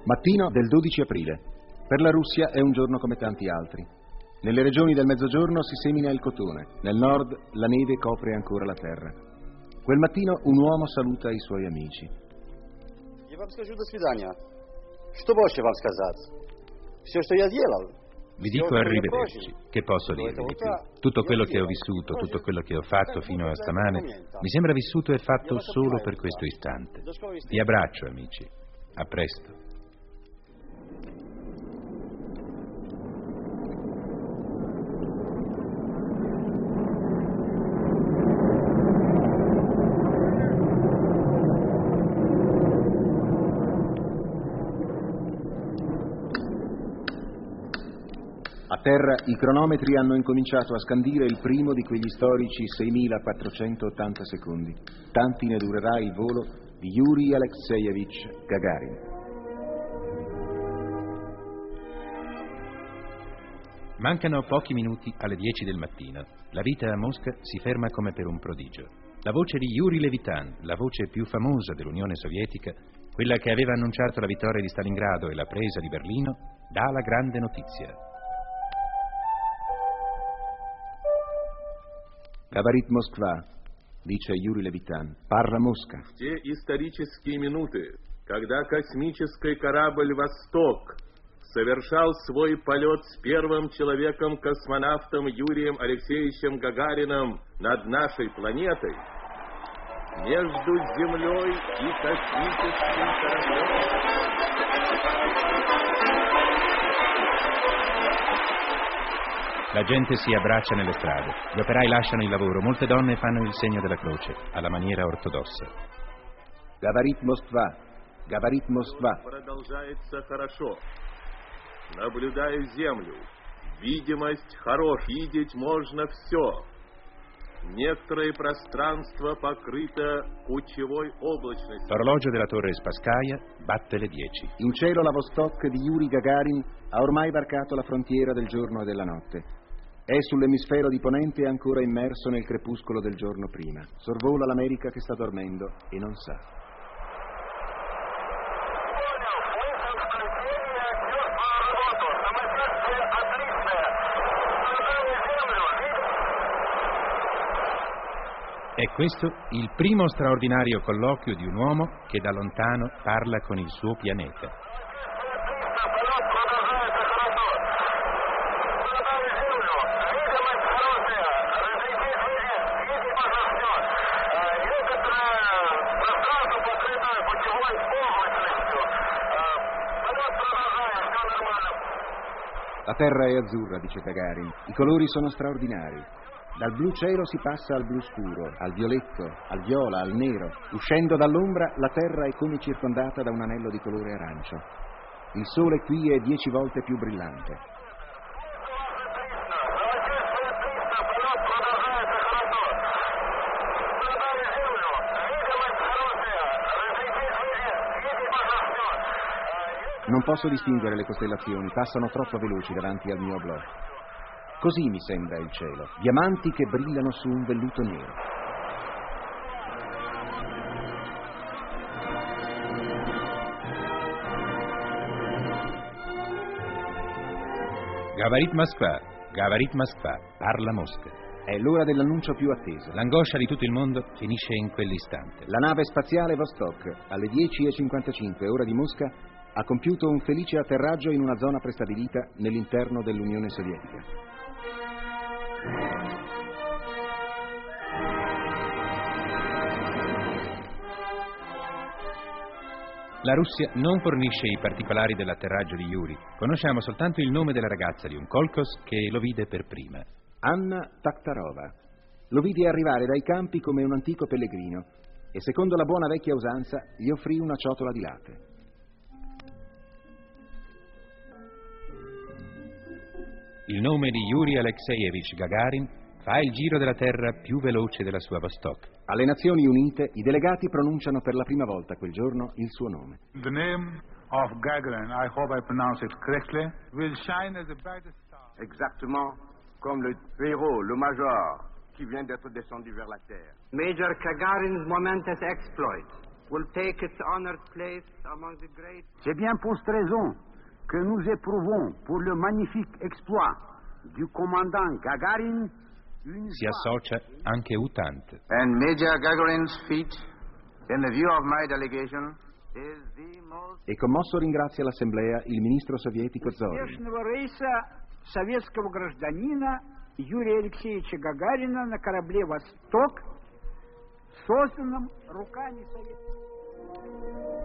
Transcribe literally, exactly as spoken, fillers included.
Mattino del dodici aprile. Per la Russia è un giorno come tanti altri. Nelle regioni del mezzogiorno si semina il cotone, nel nord la neve copre ancora la terra. Quel mattino un uomo saluta i suoi amici. Я вам скажу до свидания. Что больше вам сказать? Все, что я делал. Vi dico arrivederci, che posso dirvi di più? Tutto quello che ho vissuto, tutto quello che ho fatto fino a stamane, mi sembra vissuto e fatto solo per questo istante. Vi abbraccio, amici. A presto. A terra i cronometri hanno incominciato a scandire il primo di quegli storici seimilaquattrocentottanta secondi. Tanti ne durerà il volo di Yuri Alexeyevich Gagarin. Mancano pochi minuti alle dieci del mattino. La vita a Mosca si ferma come per un prodigio. La voce di Yuri Levitan, la voce più famosa dell'Unione Sovietica, quella che aveva annunciato la vittoria di Stalingrado e la presa di Berlino, dà la grande notizia. Говорит Москва, dice Yuri Levitan, parla Mosca. В те исторические минуты, когда космический корабль «Восток» совершал свой полет с первым человеком-космонавтом Юрием Алексеевичем Гагарином над нашей планетой, между Землей и космическим кораблем... La gente si abbraccia nelle strade, gli operai lasciano il lavoro, molte donne fanno il segno della croce, alla maniera ortodossa. Говорит Москва, говорит Москва. Продолжается хорошо. Наблюдаю землю. Видимость хорош. Видеть можно все. Некоторое пространство покрыто кучевой облачностью. L'orologio della torre Spasskaya batte le dieci. In cielo la Vostok di Yuri Gagarin ha ormai varcato la frontiera del giorno e della notte. È sull'emisfero di ponente ancora immerso nel crepuscolo del giorno prima. Sorvola l'America che sta dormendo e non sa. È questo il primo straordinario colloquio di un uomo che da lontano parla con il suo pianeta. La terra è azzurra, dice Gagarin. I colori sono straordinari. Dal blu cielo si passa al blu scuro, al violetto, al viola, al nero. Uscendo dall'ombra, la terra è come circondata da un anello di colore arancio. Il sole qui è dieci volte più brillante. Non posso distinguere le costellazioni, passano troppo veloci davanti al mio oblò. Così mi sembra il cielo, diamanti che brillano su un velluto nero. Gavarit Moskva, Gavarit Moskva, parla Mosca. È l'ora dell'annuncio più atteso. L'angoscia di tutto il mondo finisce in quell'istante. La nave spaziale Vostok, alle dieci e cinquantacinque ora di Mosca, ha compiuto un felice atterraggio in una zona prestabilita nell'interno dell'Unione Sovietica. La Russia non fornisce i particolari dell'atterraggio di Yuri. Conosciamo soltanto il nome della ragazza di un kolkhoz che lo vide per prima. Anna Takhtarova. Lo vide arrivare dai campi come un antico pellegrino e, secondo la buona vecchia usanza, gli offrì una ciotola di latte. Il nome di Yuri Alexeyevich Gagarin fa il giro della Terra più veloce della sua Vostok. Alle Nazioni Unite i delegati pronunciano per la prima volta quel giorno il suo nome. The name of Gagarin, I hope I pronounce it correctly, will shine as the brightest star. Exactement comme le héros, le major, qui vient d'être descendu vers la terre. Major Gagarin's momentous exploit will take its honored place among the great. C'est bien pour cette raison que nous éprouvons pour le magnifique exploit du commandant Gagarin. Si associa anche U T A N T. And Major Gagarin's feat, in the view of my delegation, is the most... E commosso ringrazia l'Assemblea il ministro sovietico Zorin. Успешного рейса советского гражданина Юрия Алексеевича Гагарина на корабле «Восток», созданном руками Советского Союза.